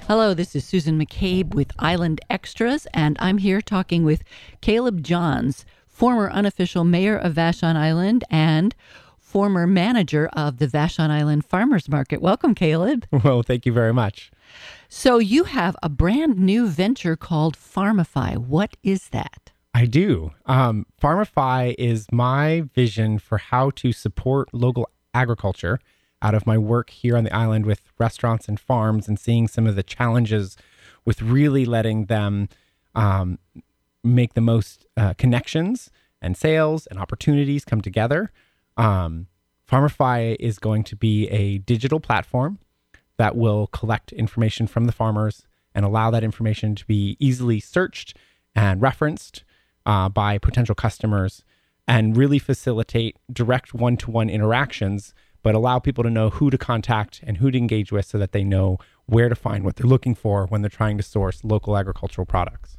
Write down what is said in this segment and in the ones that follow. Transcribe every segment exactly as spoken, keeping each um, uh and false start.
Hello, this is Susan McCabe with Island Extras, and I'm here talking with Caleb Johns, former unofficial mayor of Vashon Island and former manager of the Vashon Island Farmers Market. Welcome, Caleb. Well, thank you very much. So you have a brand new venture called Farmify. What is that? I do. Um, Farmify is my vision for how to support local agriculture out of my work here on the island with restaurants and farms and seeing some of the challenges with really letting them um, make the most uh, connections and sales and opportunities come together. Um, Farmify is going to be a digital platform that will collect information from the farmers and allow that information to be easily searched and referenced uh, by potential customers and really facilitate direct one-to-one interactions, but allow people to know who to contact and who to engage with so that they know where to find what they're looking for when they're trying to source local agricultural products.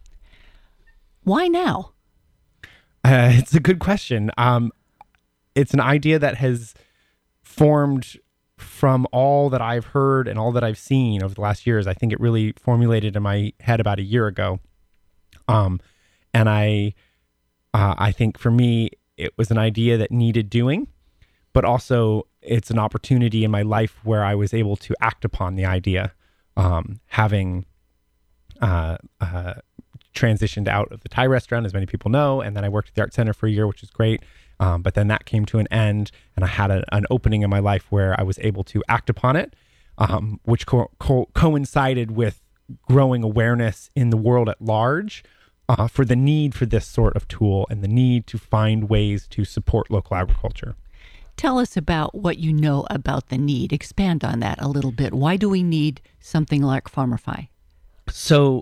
Why now? Uh, it's a good question. Um, it's an idea that has formed from all that I've heard and all that I've seen over the last years. I think it really formulated in my head about a year ago. Um, and I, uh, I think for me, it was an idea that needed doing, but also it's an opportunity in my life where I was able to act upon the idea, um, having uh, uh, transitioned out of the Thai restaurant, as many people know, and then I worked at the Art Center for a year, which is great. Um, but then that came to an end, and I had a, an opening in my life where I was able to act upon it, um, which co- co- coincided with growing awareness in the world at large uh, for the need for this sort of tool and the need to find ways to support local agriculture. Tell us about what you know about the need. Expand on that a little bit. Why do we need something like Farmify? So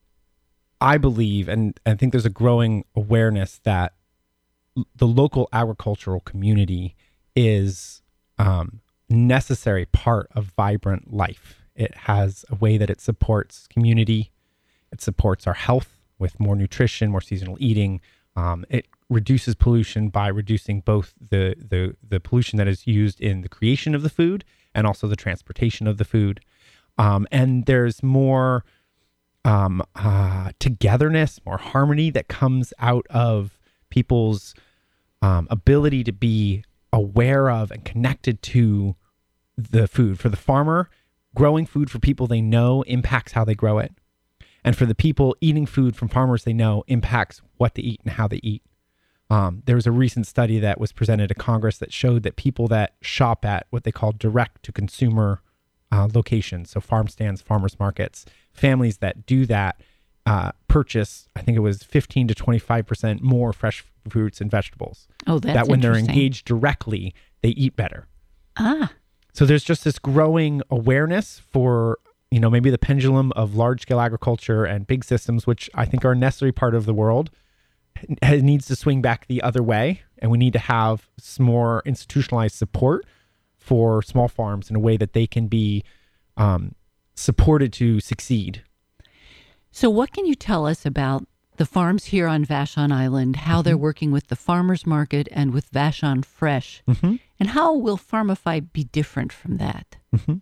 I believe, and I think there's a growing awareness that l- the local agricultural community is um, necessary part of vibrant life. It has a way that it supports community. It supports our health with more nutrition, more seasonal eating. Um, it reduces pollution by reducing both the, the the pollution that is used in the creation of the food and also the transportation of the food. Um, and there's more um, uh, togetherness, more harmony that comes out of people's um, ability to be aware of and connected to the food. For the farmer, growing food for people they know impacts how they grow it. And for the people eating food from farmers they know impacts what they eat and how they eat. Um, there was a recent study that was presented to Congress that showed that people that shop at what they call direct-to-consumer uh, locations, so farm stands, farmers markets, families that do that uh, purchase, I think it was fifteen to twenty-five percent more fresh fruits and vegetables. Oh, that's That when they're interesting. engaged directly, they eat better. Ah, So there's just this growing awareness for, you know, maybe the pendulum of large-scale agriculture and big systems, which I think are a necessary part of the world, it needs to swing back the other way, and we need to have some more institutionalized support for small farms in a way that they can be um, supported to succeed. so what can you tell us about the farms here on Vashon Island, how Mm-hmm. they're working with the farmers market and with Vashon Fresh, Mm-hmm. and how will Farmify be different from that? Mm-hmm.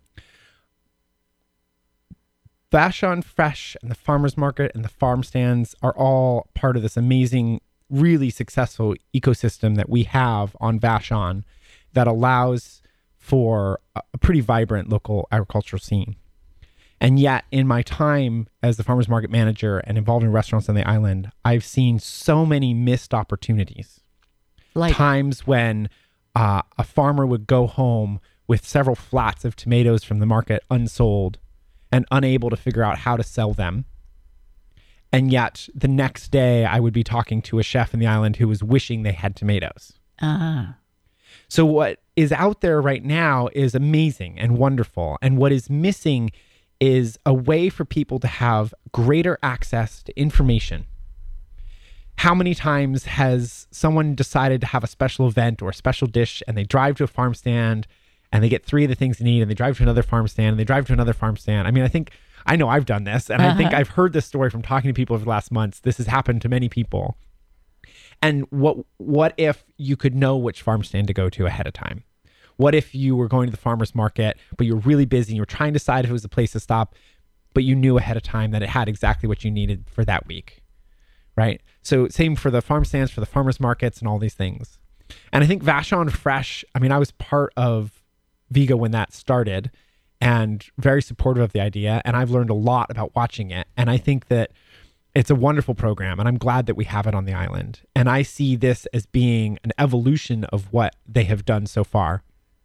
Vashon Fresh and the farmers market and the farm stands are all part of this amazing, really successful ecosystem that we have on Vashon that allows for a a pretty vibrant local agricultural scene. And yet, in my time as the farmers market manager and involved in restaurants on the island, I've seen so many missed opportunities. Like, Times when uh, a farmer would go home with several flats of tomatoes from the market unsold and unable to figure out how to sell them. And yet the next day I would be talking to a chef in the island who was wishing they had tomatoes. ah, So what is out there right now is amazing and wonderful. And what is missing is a way for people to have greater access to information. How many times has someone decided to have a special event or a special dish and they drive to a farm stand and they get three of the things they need and they drive to another farm stand and they drive to another farm stand? I mean, I think, I know I've done this and I think Uh-huh. I've heard this story from talking to people over the last months. This has happened to many people. And what what if you could know which farm stand to go to ahead of time? What if you were going to the farmer's market, but you're really busy and you're trying to decide if it was a place to stop, but you knew ahead of time that it had exactly what you needed for that week, right? So same for the farm stands, for the farmers markets and all these things. And I think Vashon Fresh, I mean, I was part of Vigo when that started and very supportive of the idea. And I've learned a lot about watching it. And I think that it's a wonderful program, and I'm glad that we have it on the island. And I see this as being an evolution of what they have done so far.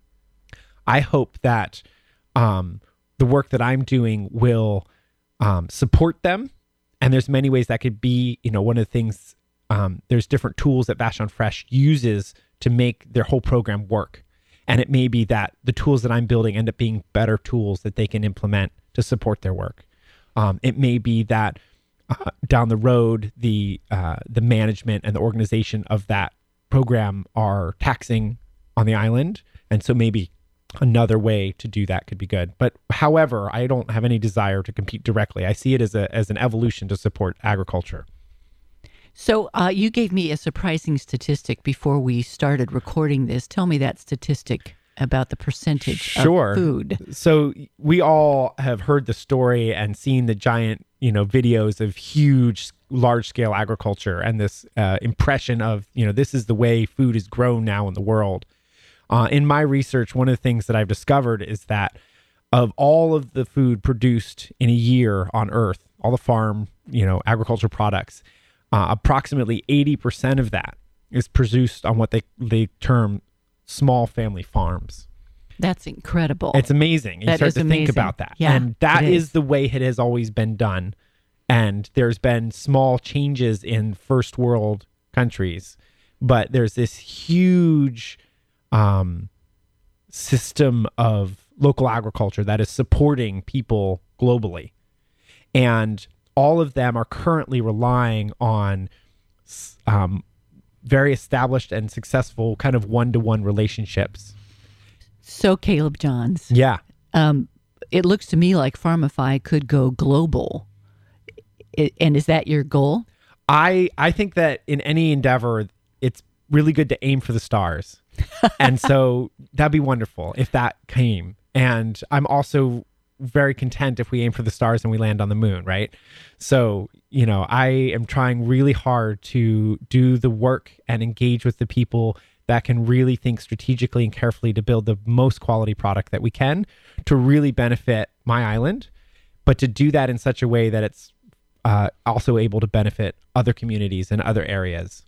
I hope that um, the work that I'm doing will um, support them. And there's many ways that could be, you know, one of the things, um, there's different tools that Vashon Fresh uses to make their whole program work. And it may be that the tools that I'm building end up being better tools that they can implement to support their work. Um, it may be that uh, down the road, the uh, the management and the organization of that program are taxing on the island. And so maybe another way to do that could be good. But however, I don't have any desire to compete directly. I see it as a as an evolution to support agriculture. So uh, you gave me a surprising statistic before we started recording this. Tell me that statistic about the percentage sure. of food. So we all have heard the story and seen the giant, you know, videos of huge, large-scale agriculture and this uh, impression of, you know, this is the way food is grown now in the world. Uh, in my research, one of the things that I've discovered is that of all of the food produced in a year on Earth, all the farm, you know, agriculture products, uh, approximately eighty percent of that is produced on what they, they term small family farms. That's incredible. It's amazing. You that start is to amazing. think about that. Yeah, and that is. is the way it has always been done. And there's been small changes in first world countries, but there's this huge um, system of local agriculture that is supporting people globally. And all of them are currently relying on um, very established and successful kind of one-to-one relationships. So, Caleb Johns, Yeah. um, it looks to me like Farmify could go global. It, and is that your goal? I I think that in any endeavor, it's really good to aim for the stars. And so that'd be wonderful if that came. And I'm also very content if we aim for the stars and we land on the moon, right? So, you know, I am trying really hard to do the work and engage with the people that can really think strategically and carefully to build the most quality product that we can to really benefit my island, but to do that in such a way that it's uh, also able to benefit other communities and other areas.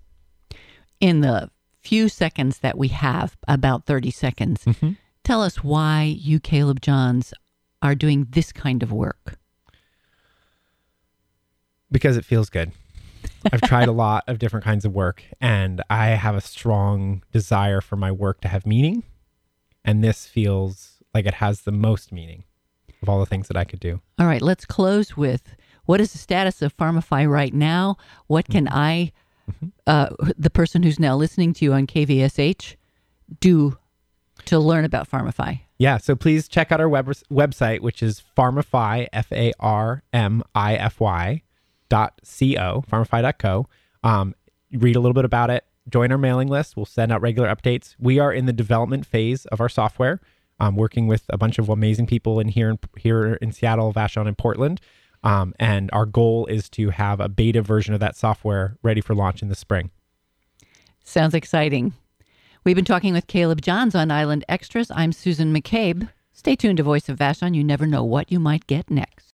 In the few seconds that we have, about thirty seconds, Mm-hmm. tell us why you, Caleb Johns, are doing this kind of work. Because it feels good. I've tried a lot of different kinds of work, and I have a strong desire for my work to have meaning. And this feels like it has the most meaning of all the things that I could do. All right, let's close with, what is the status of Farmify right now? What can I, Mm-hmm. uh, the person who's now listening to you on K V S H, do to learn about Farmify? Yeah, so please check out our web- website, which is Farmify, F A R M I F Y, dot C-O, farmify dot co. Um, read a little bit about it. Join our mailing list. We'll send out regular updates. We are in the development phase of our software, um, working with a bunch of amazing people in here in, here in Seattle, Vashon, and Portland. Um, and our goal is to have a beta version of that software ready for launch in the spring. Sounds exciting. We've been talking with Caleb Johns on Island Extras. I'm Susan McCabe. Stay tuned to Voice of Vashon. You never know what you might get next.